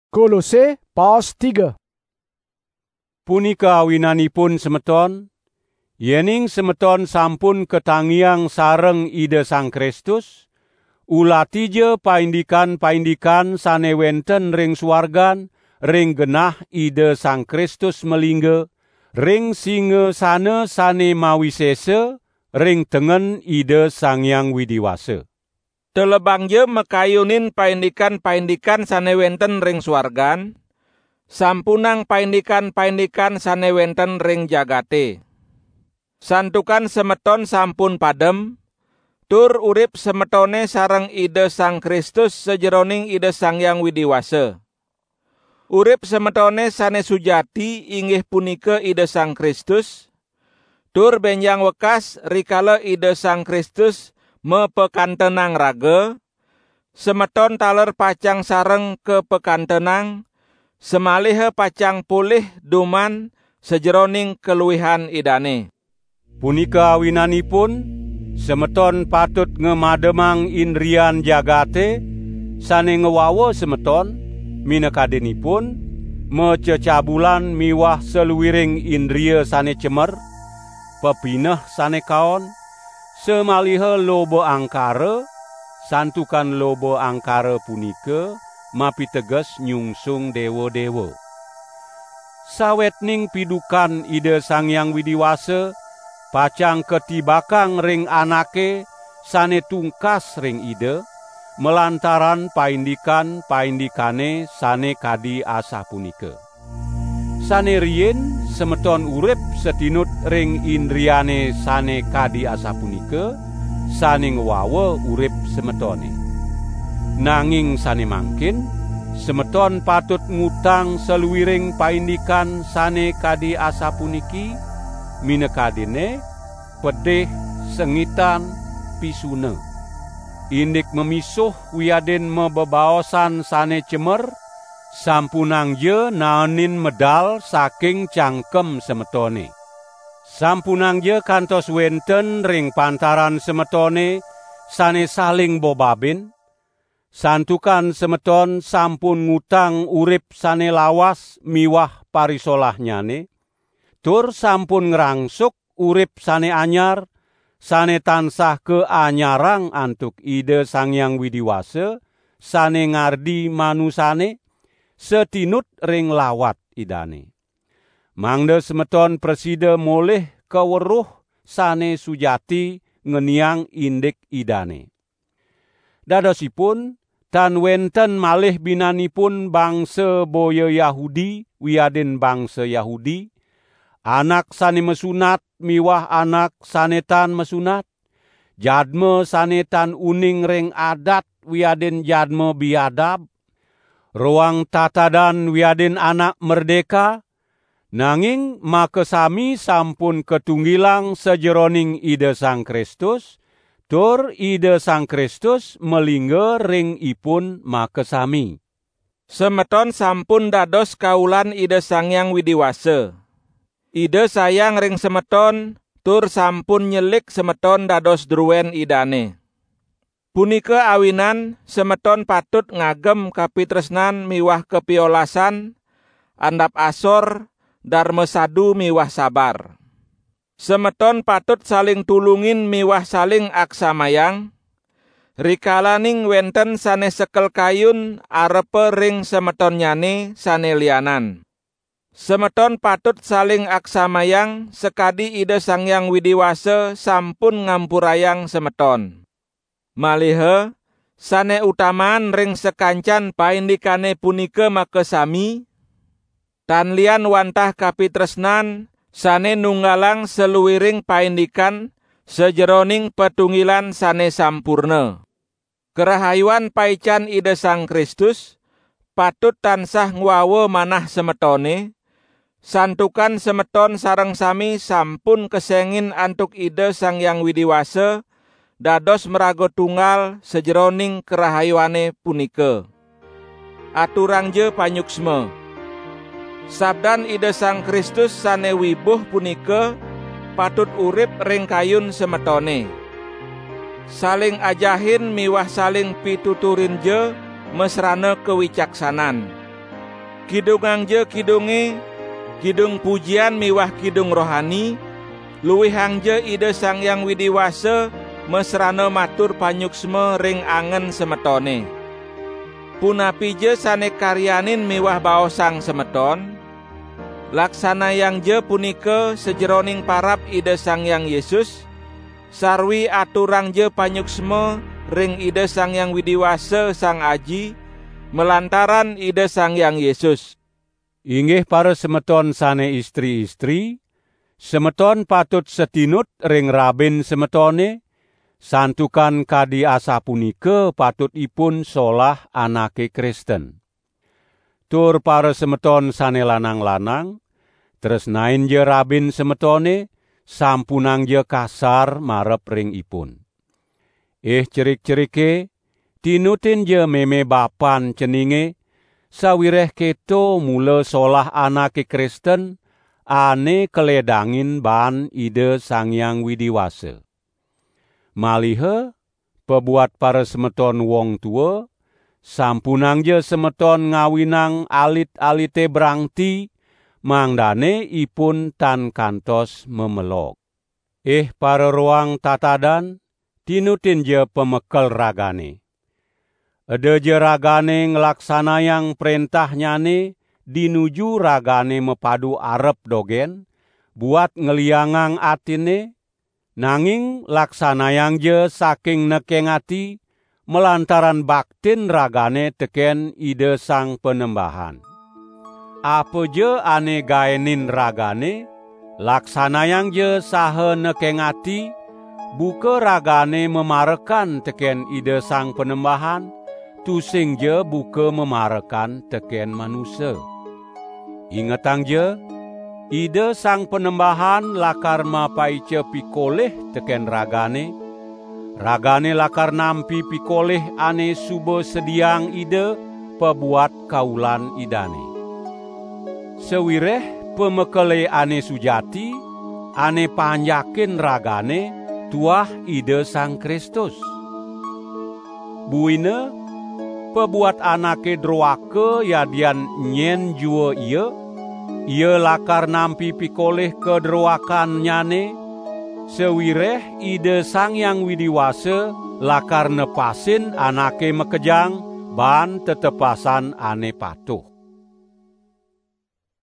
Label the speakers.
Speaker 1: Kolose pas 3.
Speaker 2: Punika awinanipun semeton, yening semeton sampun ketangiang sareng Ida Sang Kristus, ulatije paindikan-paindikan sane wenten ring suargan, ring genah Ida Sang Kristus melingge, ring singe sana sane mawisese, ring tengen Ida Sang Hyang Widiwasa.
Speaker 3: Telebang je mekayunin paindikan-paindikan sane wenten ring suargan, sampunang paindikan-paindikan sane wenten ring jagate. Santukan semeton sampun padem, tur urip semetone sareng Ida Sang Kristus sejeroning Ida Sang Hyang Widiwasa. Urip semetone sane sujati inggih punika Ida Sang Kristus, tur benjang wekas rikala Ida Sang Kristus mepekantenang raga, semeton taler pacang sareng kepekantenang, semalih pacang pulih duman sejeroning keluwihan idane.
Speaker 2: Punika awinanipun, semeton patut ngemademang indrian jagate, sane ngewawa semeton, minekadenipun, mececabulan miwah seluwiring indria sane cemer, pepineh sane kaon, semaliha lobo angkara, santukan lobo angkara punika, mapiteges nyungsung dewa-dewa. Sawetning pidukan Ida Sang Hyang Widiwasa, pacang ketibakang ring anake, sane tungkas ring Ida, melantaran paindikan-paindikane sane kadi asa punika. Sane riyin semeton urip setinut ring indriane sane kadi asa punika, sane ngwawa urip semetone. Nanging sane mangkin, semeton patut ngutang seluwiring paindikan sane kadi asa puniki, minekadine pedih, sengitan, pisune. Indik memisuh wiadin mebebaosan sane cemer, sampunang je naonin medal saking cangkem semetone. Sampunang je kantos wenten ring pantaran semetone sane saling bobabin, santukan semeton sampun ngutang urip sane lawas miwah parisolahnyane, tur sampun ngrangsuk urip sane anyar, sane tansah keanyarang antuk Ida Sang Hyang Widiwasa, sane ngardi manusane, setinut ring lawat idane. Mangda semeton presida moleh keweruh sane sujati ngeniang indik idane. Dadosipun, tan wenten malih binanipun bangsa boya Yahudi, wiadin bangsa Yahudi, anak sane mesunat miwah anak sane tan mesunat, jadme sane tan uning ring adat wiadin jadme biadab, ruang tatadan wiadin anak merdeka, nanging makesami sampun ketunggilang sejeroning Ida Sang Kristus, tur Ida Sang Kristus melingge ring ipun makesami.
Speaker 3: Semeton sampun dados kaulan Ida Sang Hyang Widiwasa. Ida sayang ring semeton, tur sampun nyelik semeton dados druwen idane. Punika awinan semeton patut ngagem kapitresnan miwah kepiolasan, andap asor, darma sadu miwah sabar. Semeton patut saling tulungin miwah saling aksamayang, rikalaning wenten sane sekel kayun arepe ring semeton nyane sane lianan. Semeton patut saling aksamayang sekadi Ida Sang Hyang Widiwasa sampun ngampurayang semeton. Malihe, sane utaman ring sekancan paindikane punika makesami, tan lian wantah kapitresnan sane nunggalang seluwiring paindikan sejeroning petunggilan sane sampurna. Kerahayuan paican Ida Sang Kristus patut tansah ngwawa manah semetone, santukan semeton sareng sami sampun kesengin antuk Ida Sang Hyang Widiwasa, dados merago tunggal sejeroning kerahayuane punika. Aturang je panyuksma. Sabdan Ida Sang Kristus sane wibuh punika patut urip ring kayun semetone. Saling ajahin miwah saling pituturin je mesrana kewicaksanan. Kidungang je kidunge, kidung pujian miwah kidung rohani, luwihang je Ida Sang Hyang Widiwasa mesrana matur panyuksma ring angen semetone. Punapi je sane karyanin miwah baosang semeton, laksana yang je punika sejeroning parab Ida Sang Hyang Yesus, sarwi aturang je panyuksma ring Ida Sang Hyang Widiwasa Sang Aji, melantaran Ida Sang Hyang Yesus.
Speaker 2: Inggih para semeton sane istri-istri, semeton patut setinut ring rabin semetone, santukan kadi asa punika patutipun solah anake Kristen. Tur para semeton sane lanang-lanang, tresnain je rabin semetone, sampunang je kasar marep ring ipun. Cerik-cerike, tinutin je meme bapan ceninge, sawireh keto mula solah anake Kristen, ane keledangin ban Ida Sang Hyang Widiwasa. Malihe, pebuat para semeton wong tua, sampunang je semeton ngawinang alit-alite brangti, mangdane ipun tan kantos memelok. Para roang tatadan, tinutin je pemekel ragane. Ada je ragane ngelaksanayang perintahnyane, dinuju ragane mepadu arep dogen, buat ngeliangang atine, nanging laksanayang je saking nekeng ati, melantaran baktin ragane teken Ida Sang Penembahan. Apa je ane gaenin ragane, laksanayang je saha nekeng ati, buka ragane memarekan teken Ida Sang Penembahan, tusing je buka memarekan teken manusia. Ingetang je, Ida Sang Penembahan lakar mapaice pikoleh teken ragane, ragane lakar nampi pikoleh ane subo sediang Ida pebuat kaulan idane. Sewireh pemekele ane sujati, ane panjakin ragane, tuah Ida Sang Kristus. Buine, pebuat anake droake yadian nyen jua ia lakar nampi pikoleh kedroakan nyane, sewireh Ida Sang Hyang Widiwasa lakar nepasin anake mekejang ban tetepasan ane patuh.